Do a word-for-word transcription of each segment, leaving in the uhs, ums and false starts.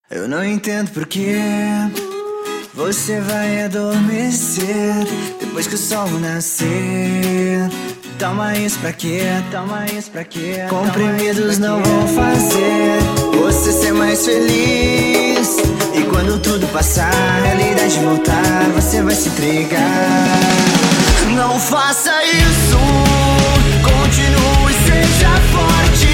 Eu não entendo porque você vai adormecer depois que o sol nascer. Toma isso pra quê? Toma isso pra quê? Comprimidos não vão fazer você ser mais feliz. E quando tudo passar, a realidade voltar, você vai se entregar. Não faça isso, continue, seja forte.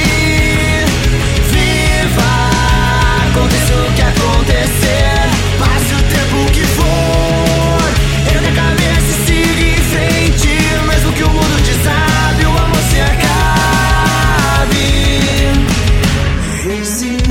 Viva, aconteça o que acontecer, passe o tempo que for, erga a cabeça e siga em frente. Mesmo que o mundo desabe, o amor se acabe. Resista.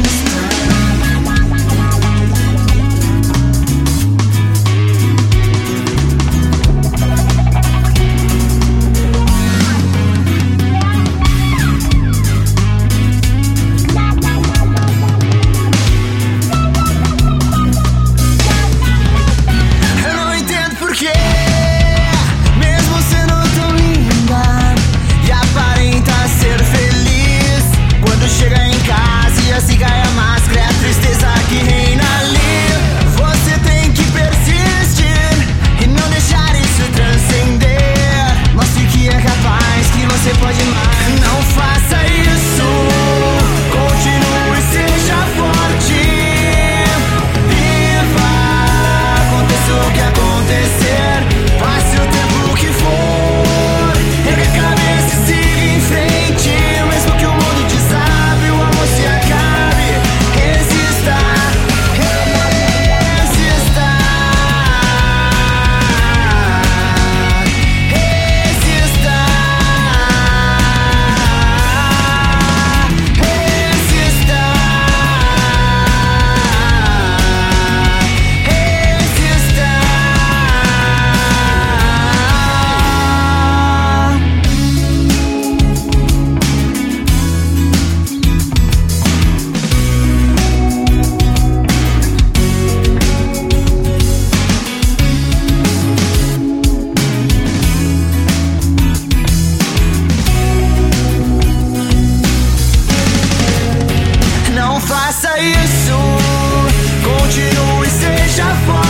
Se cai a máscara, é a tristeza que reina ali. Você tem que persistir e não deixar isso transcender. Mostre que é capaz, que você pode mais. Não faça isso, continue, seja forte. Viva, aconteça o que acontecer, passe o tempo que for, erga a cabeça e siga em frente. Mesmo que o mundo desabe, o amor se acabe. Faça isso, continue, seja forte.